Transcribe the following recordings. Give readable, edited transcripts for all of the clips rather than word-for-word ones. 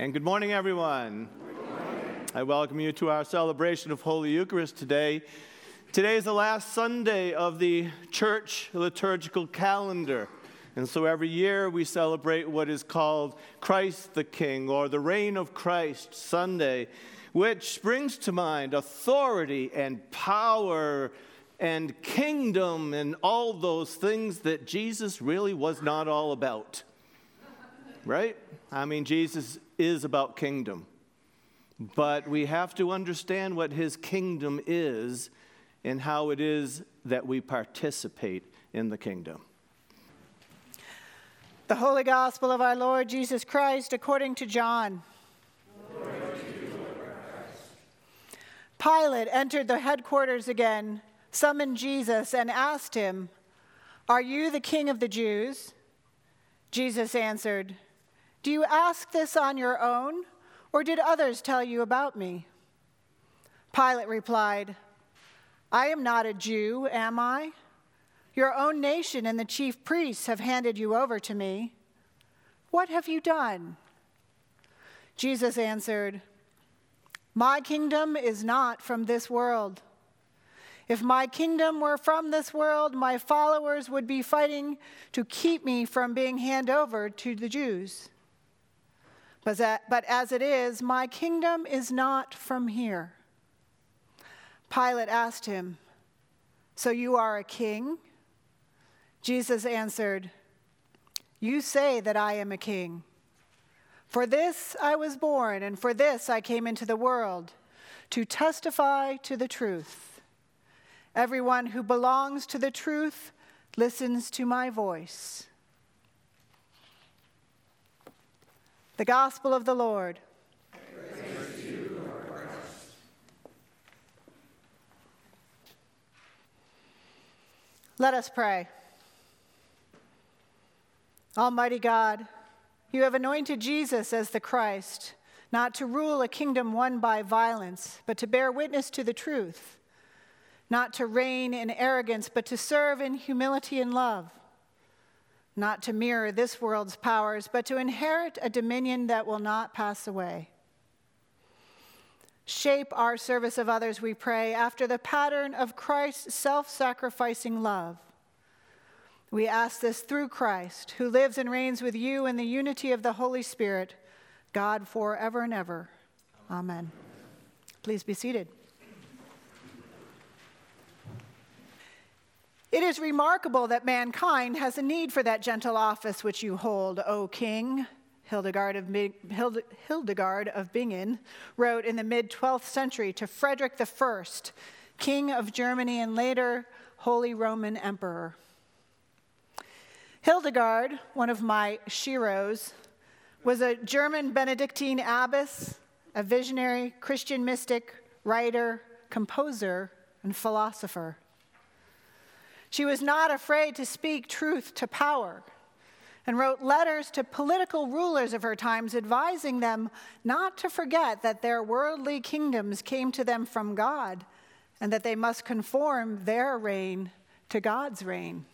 And good morning, everyone. Good morning. I welcome you to our celebration of Holy Eucharist today. Today is the last Sunday of the church liturgical calendar. And so every year we celebrate what is called Christ the King, or the Reign of Christ Sunday, which brings to mind authority and power and kingdom and all those things that Jesus really was not all about. Right? I mean, Jesus is about kingdom. But we have to understand what his kingdom is and how it is that we participate in the kingdom. The Holy Gospel of our Lord Jesus Christ according to John. Glory to you, Lord Christ. Pilate entered the headquarters again, summoned Jesus, and asked him, "Are you the king of the Jews?" Jesus answered, "Do you ask this on your own, or did others tell you about me?" Pilate replied, "I am not a Jew, am I? Your own nation and the chief priests have handed you over to me. What have you done?" Jesus answered, "My kingdom is not from this world. If my kingdom were from this world, my followers would be fighting to keep me from being handed over to the Jews. But as it is, my kingdom is not from here." Pilate asked him, "So you are a king?" Jesus answered, "You say that I am a king. For this I was born, and for this I came into the world, to testify to the truth. Everyone who belongs to the truth listens to my voice." The Gospel of the Lord. Praise to you, Lord Christ. Let us pray. Almighty God, you have anointed Jesus as the Christ, not to rule a kingdom won by violence, but to bear witness to the truth, not to reign in arrogance, but to serve in humility and love, not to mirror this world's powers, but to inherit a dominion that will not pass away. Shape our service of others, we pray, after the pattern of Christ's self-sacrificing love. We ask this through Christ, who lives and reigns with you in the unity of the Holy Spirit, God forever and ever. Amen. Please be seated. It is remarkable that mankind has a need for that gentle office which you hold, O King. Hildegard of Bingen wrote in the mid-12th century to Frederick I, King of Germany and later Holy Roman Emperor. Hildegard, one of my sheroes, was a German Benedictine abbess, a visionary Christian mystic, writer, composer, and philosopher. She was not afraid to speak truth to power and wrote letters to political rulers of her times advising them not to forget that their worldly kingdoms came to them from God and that they must conform their reign to God's reign.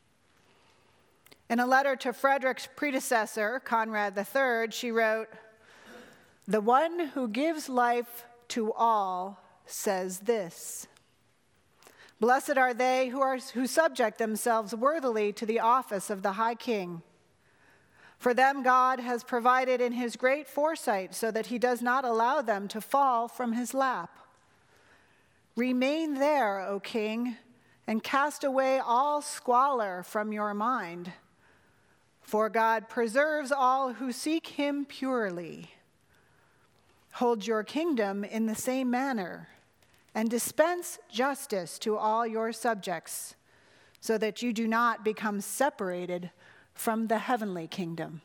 In a letter to Frederick's predecessor, Conrad III, she wrote, "The one who gives life to all says this: Blessed are they who subject themselves worthily to the office of the High King. For them God has provided in his great foresight so that he does not allow them to fall from his lap. Remain there, O King, and cast away all squalor from your mind. For God preserves all who seek him purely. Hold your kingdom in the same manner, and dispense justice to all your subjects, so that you do not become separated from the heavenly kingdom."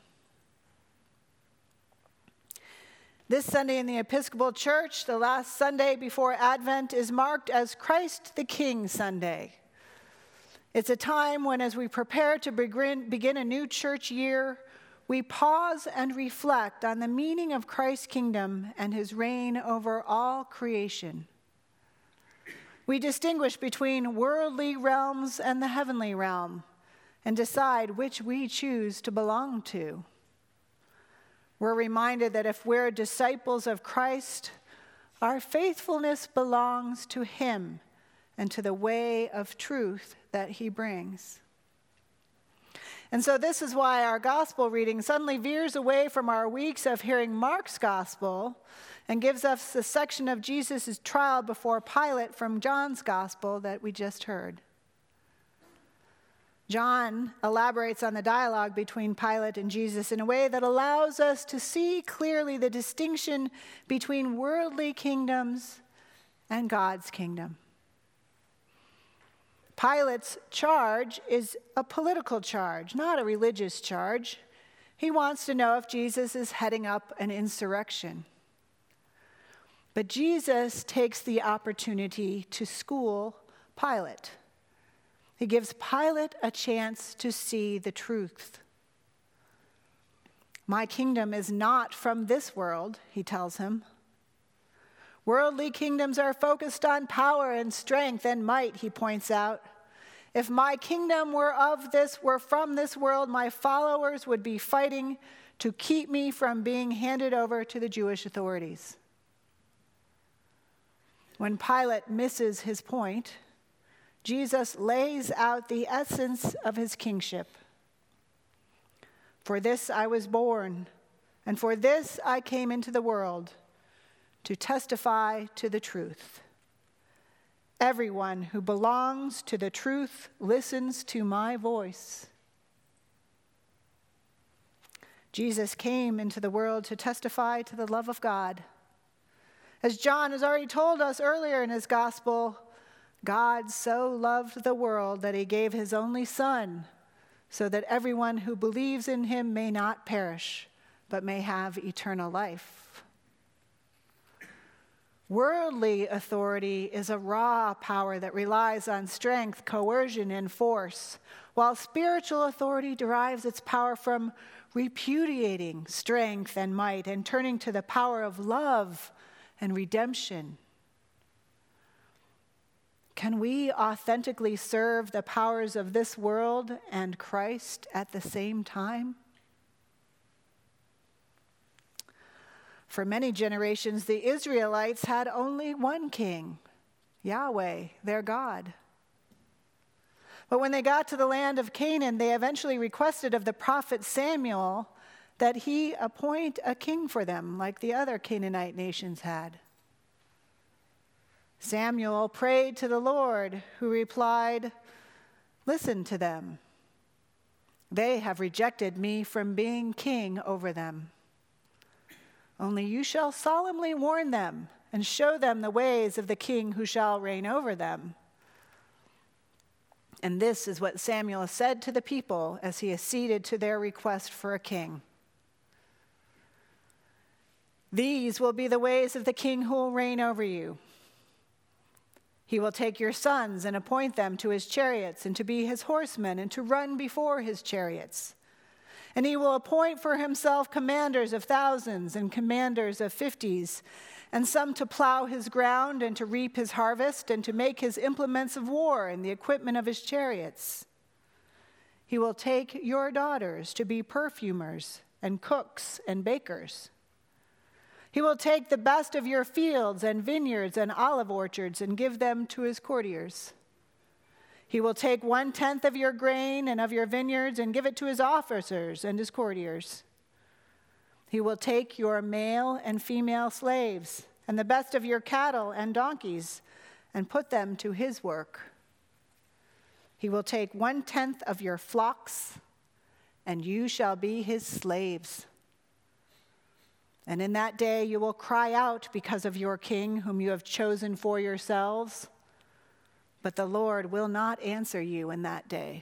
This Sunday in the Episcopal Church, the last Sunday before Advent, is marked as Christ the King Sunday. It's a time when, as we prepare to begin a new church year, we pause and reflect on the meaning of Christ's kingdom and his reign over all creation. We distinguish between worldly realms and the heavenly realm and decide which we choose to belong to. we're reminded that if we're disciples of Christ, our faithfulness belongs to him and to the way of truth that he brings. And so this is why our gospel reading suddenly veers away from our weeks of hearing Mark's gospel and gives us the section of Jesus' trial before Pilate from John's gospel that we just heard. John elaborates on the dialogue between Pilate and Jesus in a way that allows us to see clearly the distinction between worldly kingdoms and God's kingdom. Pilate's charge is a political charge, not a religious charge. He wants to know if Jesus is heading up an insurrection. But Jesus takes the opportunity to school Pilate. He gives Pilate a chance to see the truth. My kingdom is not from this world, he tells him. Worldly kingdoms are focused on power and strength and might, he points out. If my kingdom were from this world, my followers would be fighting to keep me from being handed over to the Jewish authorities. When Pilate misses his point, Jesus lays out the essence of his kingship. For this I was born, and for this I came into the world, to testify to the truth. Everyone who belongs to the truth listens to my voice. Jesus came into the world to testify to the love of God. As John has already told us earlier in his gospel, God so loved the world that he gave his only Son, so that everyone who believes in him may not perish, but may have eternal life. Worldly authority is a raw power that relies on strength, coercion, and force, while spiritual authority derives its power from repudiating strength and might and turning to the power of love and redemption. Can we authentically serve the powers of this world and Christ at the same time? For many generations, the Israelites had only one king, Yahweh, their God. But when they got to the land of Canaan, they eventually requested of the prophet Samuel that he appoint a king for them, like the other Canaanite nations had. Samuel prayed to the Lord, who replied, "Listen to them. They have rejected me from being king over them. Only you shall solemnly warn them and show them the ways of the king who shall reign over them." And this is what Samuel said to the people as he acceded to their request for a king. "These will be the ways of the king who will reign over you. He will take your sons and appoint them to his chariots and to be his horsemen and to run before his chariots. And he will appoint for himself commanders of thousands and commanders of 50s, and some to plow his ground and to reap his harvest and to make his implements of war and the equipment of his chariots. He will take your daughters to be perfumers and cooks and bakers. He will take the best of your fields and vineyards and olive orchards and give them to his courtiers. He will take 1/10 of your grain and of your vineyards and give it to his officers and his courtiers. He will take your male and female slaves and the best of your cattle and donkeys and put them to his work. He will take 1/10 of your flocks, and you shall be his slaves. And in that day you will cry out because of your king whom you have chosen for yourselves, but the Lord will not answer you in that day."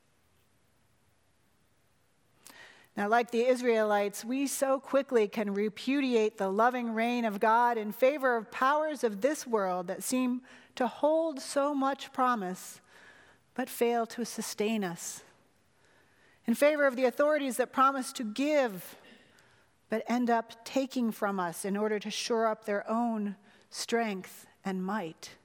Now, like the Israelites, we so quickly can repudiate the loving reign of God in favor of powers of this world that seem to hold so much promise, but fail to sustain us. In favor of the authorities that promise to give, but end up taking from us in order to shore up their own strength and might.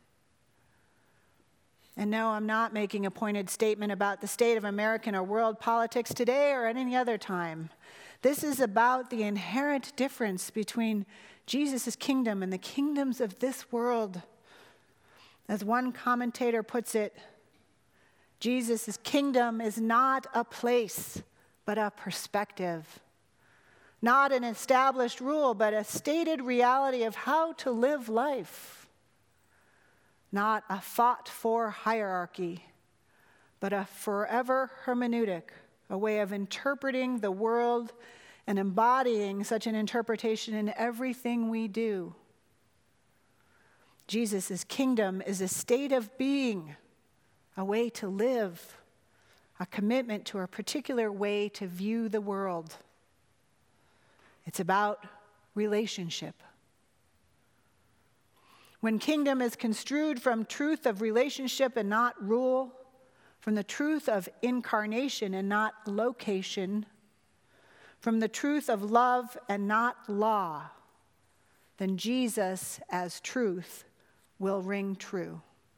And no, I'm not making a pointed statement about the state of American or world politics today or at any other time. This is about the inherent difference between Jesus' kingdom and the kingdoms of this world. As one commentator puts it, Jesus' kingdom is not a place, but a perspective. Not an established rule, but a stated reality of how to live life. Not a fought-for hierarchy, but a forever hermeneutic, a way of interpreting the world and embodying such an interpretation in everything we do. Jesus' kingdom is a state of being, a way to live, a commitment to a particular way to view the world. It's about relationship. When kingdom is construed from truth of relationship and not rule, from the truth of incarnation and not location, from the truth of love and not law, then Jesus as truth will ring true.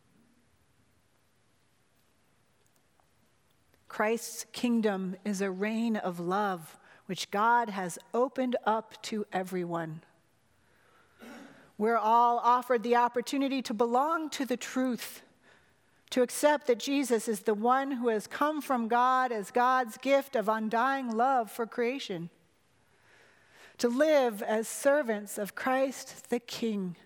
Christ's kingdom is a reign of love which God has opened up to everyone. We're all offered the opportunity to belong to the truth, to accept that Jesus is the one who has come from God as God's gift of undying love for creation, to live as servants of Christ the King.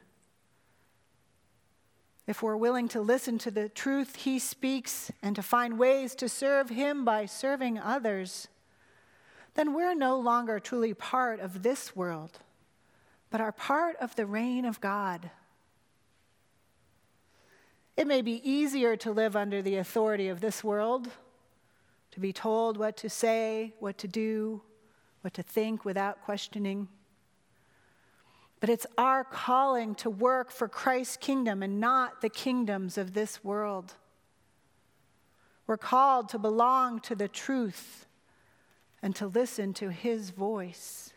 If we're willing to listen to the truth he speaks and to find ways to serve him by serving others, then we're no longer truly part of this world, but are part of the reign of God. It may be easier to live under the authority of this world, to be told what to say, what to do, what to think without questioning. But it's our calling to work for Christ's kingdom and not the kingdoms of this world. We're called to belong to the truth and to listen to his voice.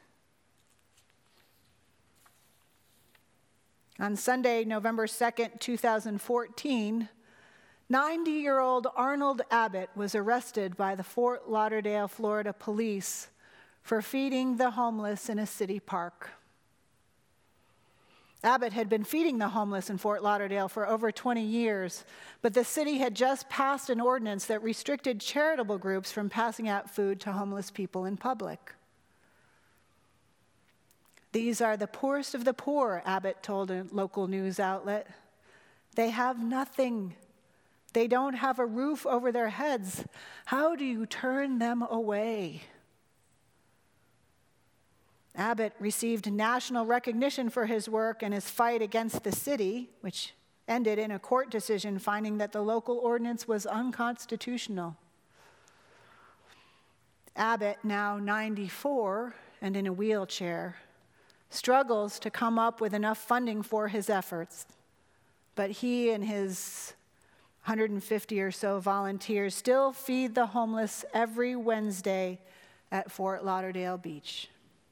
On Sunday, November 2nd, 2014, 90-year-old Arnold Abbott was arrested by the Fort Lauderdale, Florida police for feeding the homeless in a city park. Abbott had been feeding the homeless in Fort Lauderdale for over 20 years, but the city had just passed an ordinance that restricted charitable groups from passing out food to homeless people in public. These are the poorest of the poor, Abbott told a local news outlet. They have nothing. They don't have a roof over their heads. How do you turn them away? Abbott received national recognition for his work and his fight against the city, which ended in a court decision finding that the local ordinance was unconstitutional. Abbott, now 94 and in a wheelchair, struggles to come up with enough funding for his efforts, but he and his 150 or so volunteers still feed the homeless every Wednesday at Fort Lauderdale Beach.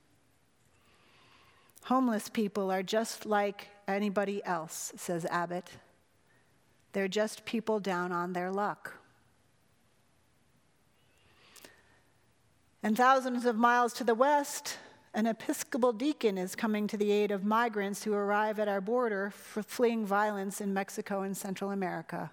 Homeless people are just like anybody else, says Abbott. They're just people down on their luck. And thousands of miles to the west, an Episcopal deacon is coming to the aid of migrants who arrive at our border for fleeing violence in Mexico and Central America.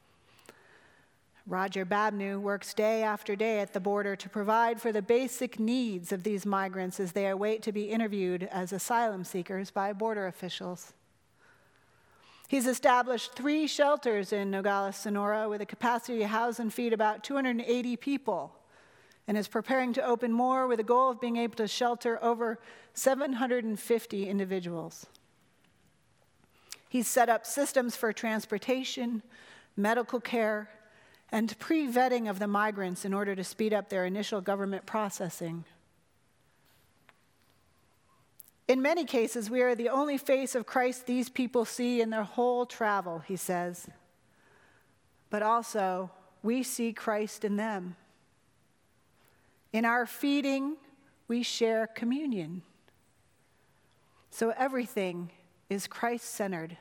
Roger Babnew works day after day at the border to provide for the basic needs of these migrants as they await to be interviewed as asylum seekers by border officials. He's established 3 shelters in Nogales, Sonora, with a capacity to house and feed about 280 people, and is preparing to open more with a goal of being able to shelter over 750 individuals. He's set up systems for transportation, medical care, and pre-vetting of the migrants in order to speed up their initial government processing. In many cases, we are the only face of Christ these people see in their whole travel, he says. But also, we see Christ in them. In our feeding, we share communion. So everything is Christ-centered.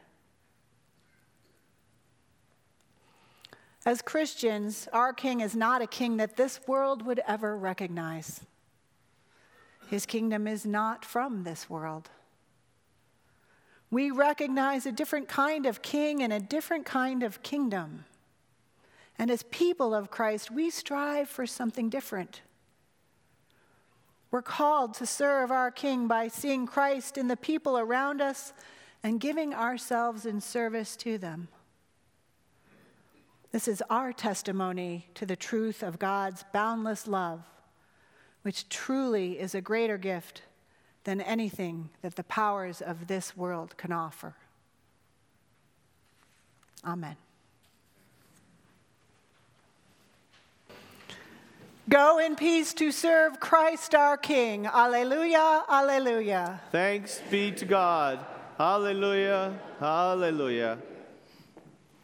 As Christians, our King is not a king that this world would ever recognize. His kingdom is not from this world. We recognize a different kind of king and a different kind of kingdom. And as people of Christ, we strive for something different. We're called to serve our King by seeing Christ in the people around us and giving ourselves in service to them. This is our testimony to the truth of God's boundless love, which truly is a greater gift than anything that the powers of this world can offer. Amen. Go in peace to serve Christ our King. Alleluia, alleluia. Thanks be to God. Hallelujah, hallelujah.